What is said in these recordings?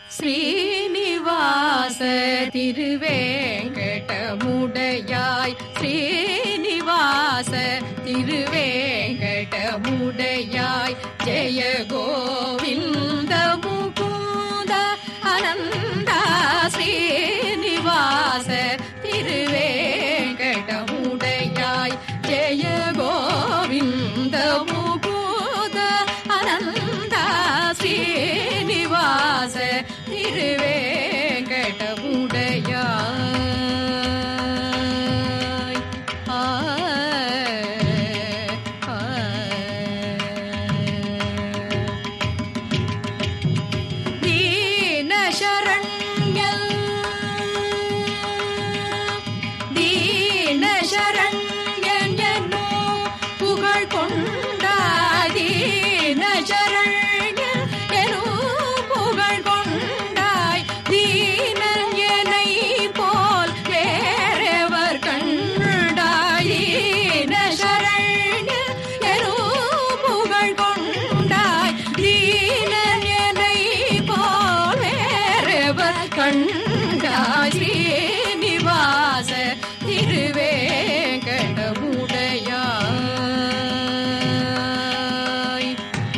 ஸ்ரீனிவாச திருவேங்கடமுடையாய் ஸ்ரீனிவாச திருவேங்கடமுடையாய் ஜெய கோவிந்த முகுந்த அனந்த ஸ்ரீனிவாச திருவேங்கடமுடையாய் ஜெய கோவிந்த முகுந்த அனந்த ஸ்ரீனிவாச திருவேங்கடமுடையாய் தீன சரண்யல் தீன சரண்யன் என்னோ புகழ் கொண்டாய் தீன சரண்யன் எனோ புகழ் கொண்டாய் தீனன் என்னை போல் வேறெவர் கண்டாய் தீன சரண்யன் எனோ புகழ் கொண்டாய் தீனன் என்னை போல் வேறெவர் கண்டாய் ஸ்ரீனிவாச திருவேங்கடமுடையாய்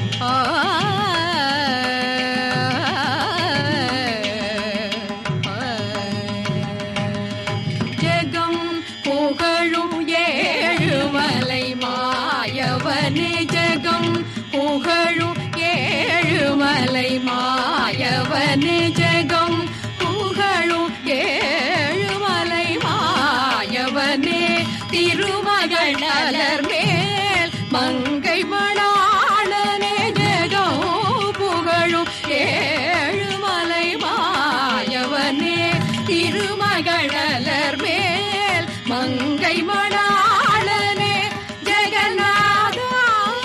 ஜெகம் புகழும் ஏழுமலை மாயவனே ஜெகம் புகழும் ஏழுமலை மாயவனே ஜெகம் புகழும் ஏழுமலை மாயவனே திருமகள் நலர் மேல் மங்கை மணாளனே ஜெகம் புகழும் ஏழுமலை மாயவனே திருமகள் நலர் மேல் மங்கை மணாளனே ஜெகநாதா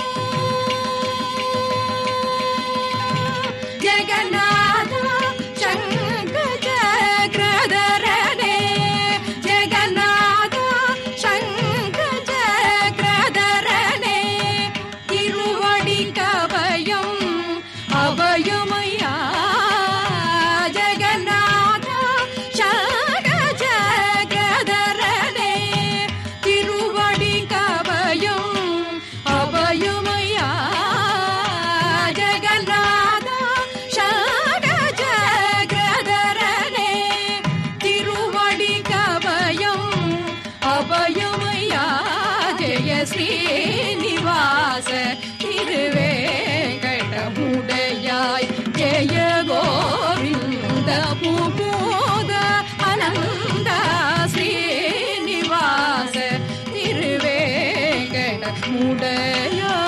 ஜெகநாதா சங்க சக்கரதரனே ஜெகநாதா சங்க சக்கரதரனே திருவடி கபயம் அபயமயா ஜெகநாதா சங்க சக்கரதரனே திருவடி கபயம் அபயமயா ஜெகநாதா சங்க சக்கரதரனே திருவடி கபயம் அபயமயா ஜெய ஸ்ரீனிவாச திருவேங்கடமுடையாய் ஜெய கோவிந்த முகுந்த அனந்த ஸ்ரீனிவாச திருவேங்கடமுடையாய்